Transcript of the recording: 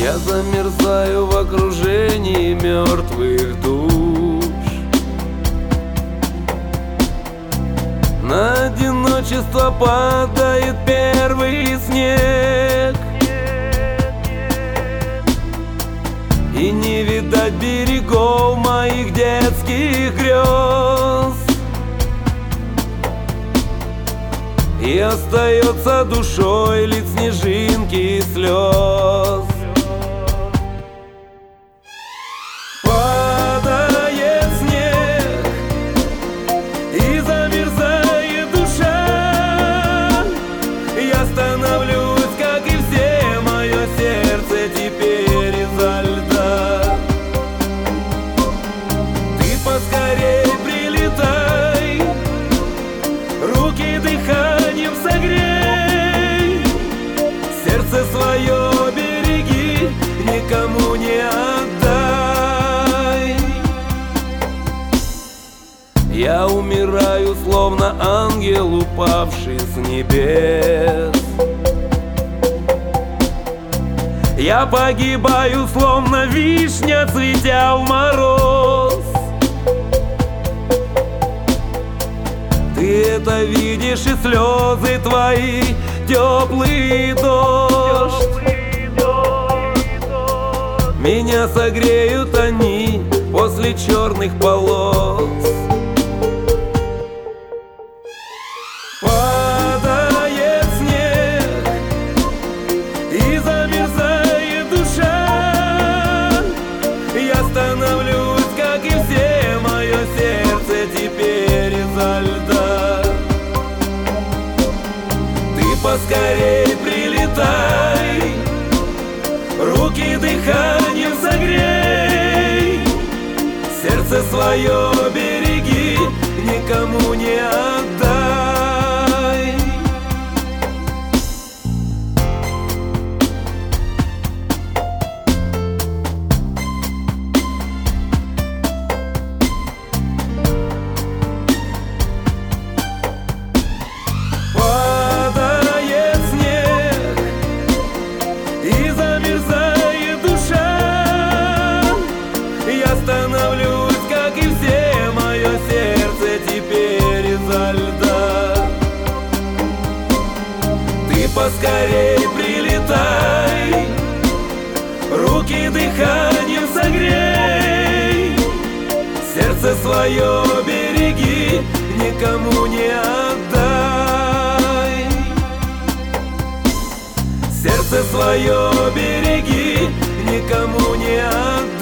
Я замерзаю в окружении мертвых душ. На одиночество падает первый снег, и не видать берегов моих детских грез. И остается душой лить снежинки и слез. Падает снег, и замерзает душа. Я становлюсь, как и все, мое сердце теперь изо льда. Ты поскорей прилетай, руки дыханием согрей, сердце свое береги, никому не отдай. Я умираю, словно ангел, упавший с небес. Я погибаю, словно вишня, цветя в мороз. Ты это видишь, и слезы твои, теплый дождь. Меня согреют они после черных полос. Падает снег, и замерзает душа. Я становлюсь, как и все, мое сердце теперь изо льда. Ты поскорей прилетай, руки дыханием согрей, сердце свое береги, никому не отдай. Падает снег, и замерзает душа. Я становлюсь, как и все, мое сердце теперь изо льда. Ты поскорей прилетай, руки дыханием согрей, сердце свое береги, никому не отдай. Сердце свое береги, никому не отдай.